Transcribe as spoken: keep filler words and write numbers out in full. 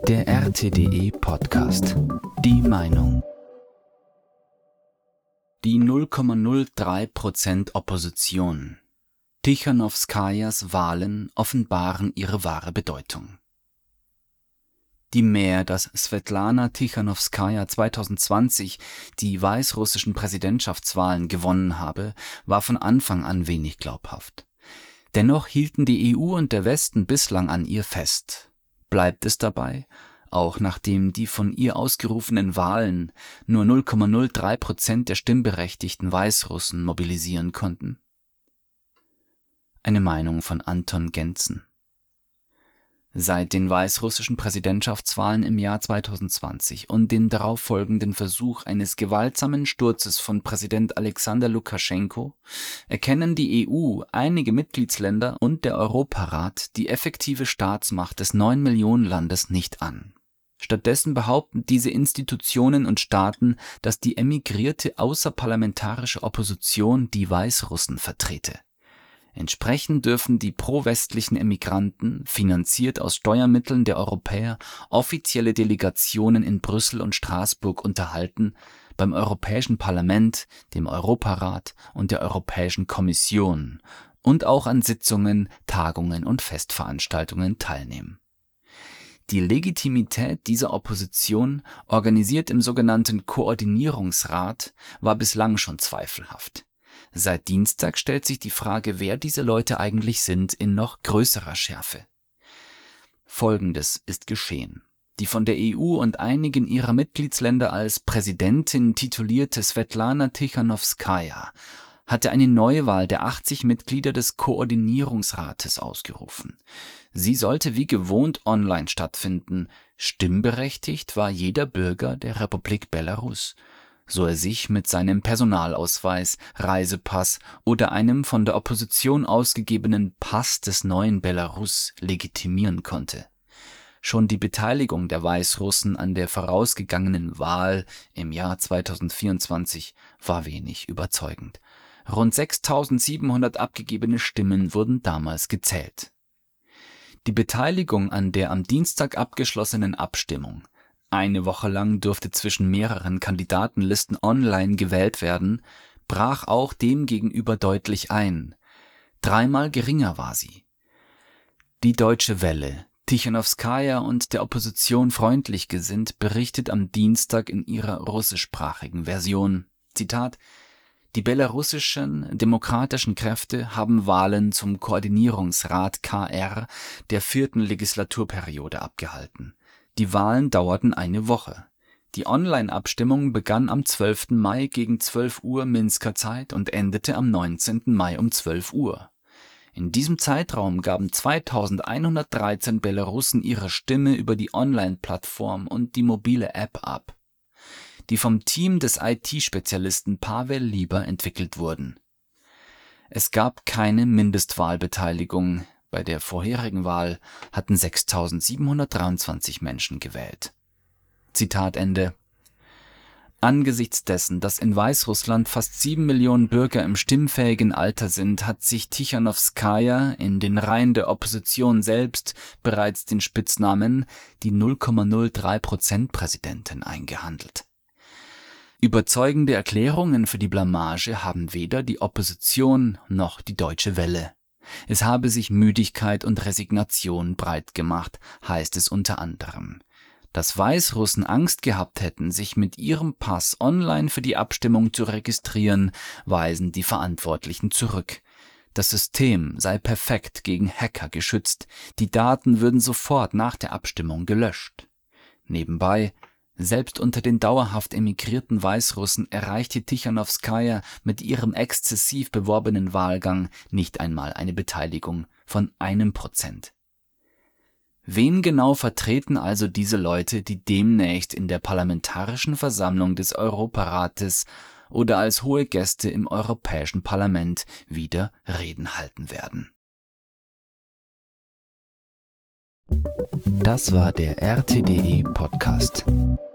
Der R T D E-Podcast. Die Meinung. Die null Komma null drei Prozent Opposition. Tichanowskajas Wahlen offenbaren ihre wahre Bedeutung. Die Mehr, dass Svetlana Tichanowskaja zwanzig zwanzig die weißrussischen Präsidentschaftswahlen gewonnen habe, war von Anfang an wenig glaubhaft. Dennoch hielten die E U und der Westen bislang an ihr fest. Bleibt es dabei, auch nachdem die von ihr ausgerufenen Wahlen nur null Komma null drei Prozent der stimmberechtigten Weißrussen mobilisieren konnten? Eine Meinung von Anton Gentzen. Seit den weißrussischen Präsidentschaftswahlen im Jahr zwanzig zwanzig und dem darauffolgenden Versuch eines gewaltsamen Sturzes von Präsident Alexander Lukaschenko erkennen die E U, einige Mitgliedsländer und der Europarat die effektive Staatsmacht des Neun-Millionen-Landes nicht an. Stattdessen behaupten diese Institutionen und Staaten, dass die emigrierte außerparlamentarische Opposition die Weißrussen vertrete. Entsprechend dürfen die pro-westlichen Emigranten, finanziert aus Steuermitteln der Europäer, offizielle Delegationen in Brüssel und Straßburg unterhalten, beim Europäischen Parlament, dem Europarat und der Europäischen Kommission und auch an Sitzungen, Tagungen und Festveranstaltungen teilnehmen. Die Legitimität dieser Opposition, organisiert im sogenannten Koordinierungsrat, war bislang schon zweifelhaft. Seit Dienstag stellt sich die Frage, wer diese Leute eigentlich sind, in noch größerer Schärfe. Folgendes ist geschehen. Die von der E U und einigen ihrer Mitgliedsländer als Präsidentin titulierte Svetlana Tichanowskaja hatte eine Neuwahl der achtzig Mitglieder des Koordinierungsrates ausgerufen. Sie sollte wie gewohnt online stattfinden. Stimmberechtigt war jeder Bürger der Republik Belarus, so er sich mit seinem Personalausweis, Reisepass oder einem von der Opposition ausgegebenen Pass des neuen Belarus legitimieren konnte. Schon die Beteiligung der Weißrussen an der vorausgegangenen Wahl im Jahr zwanzig vierundzwanzig war wenig überzeugend. Rund sechstausendsiebenhundert abgegebene Stimmen wurden damals gezählt. Die Beteiligung an der am Dienstag abgeschlossenen Abstimmung – eine Woche lang durfte zwischen mehreren Kandidatenlisten online gewählt werden, brach auch demgegenüber deutlich ein. Dreimal geringer war sie. Die Deutsche Welle, Tichanowskaja und der Opposition freundlich gesinnt, berichtet am Dienstag in ihrer russischsprachigen Version, Zitat: Die belarussischen demokratischen Kräfte haben Wahlen zum Koordinierungsrat K R der vierten Legislaturperiode abgehalten. Die Wahlen dauerten eine Woche. Die Online-Abstimmung begann am zwölften Mai gegen zwölf Uhr Minsker Zeit und endete am neunzehnten Mai um zwölf Uhr. In diesem Zeitraum gaben zweitausendeinhundertdreizehn Belarussen ihre Stimme über die Online-Plattform und die mobile App ab, die vom Team des I T-Spezialisten Pavel Lieber entwickelt wurden. Es gab keine Mindestwahlbeteiligung. Bei der vorherigen Wahl hatten sechstausendsiebenhundertdreiundzwanzig Menschen gewählt. Zitat Ende. Angesichts dessen, dass in Weißrussland fast sieben Millionen Bürger im stimmfähigen Alter sind, hat sich Tichanowskaja in den Reihen der Opposition selbst bereits den Spitznamen die null Komma null drei Prozent Präsidentin eingehandelt. Überzeugende Erklärungen für die Blamage haben weder die Opposition noch die Deutsche Welle. Es habe sich Müdigkeit und Resignation breit gemacht, heißt es unter anderem. Dass Weißrussen Angst gehabt hätten, sich mit ihrem Pass online für die Abstimmung zu registrieren, weisen die Verantwortlichen zurück. Das System sei perfekt gegen Hacker geschützt, die Daten würden sofort nach der Abstimmung gelöscht. Nebenbei: Selbst unter den dauerhaft emigrierten Weißrussen erreichte Tichanowskaja mit ihrem exzessiv beworbenen Wahlgang nicht einmal eine Beteiligung von einem Prozent. Wen genau vertreten also diese Leute, die demnächst in der Parlamentarischen Versammlung des Europarates oder als hohe Gäste im Europäischen Parlament wieder Reden halten werden? Das war der R T D E-Podcast.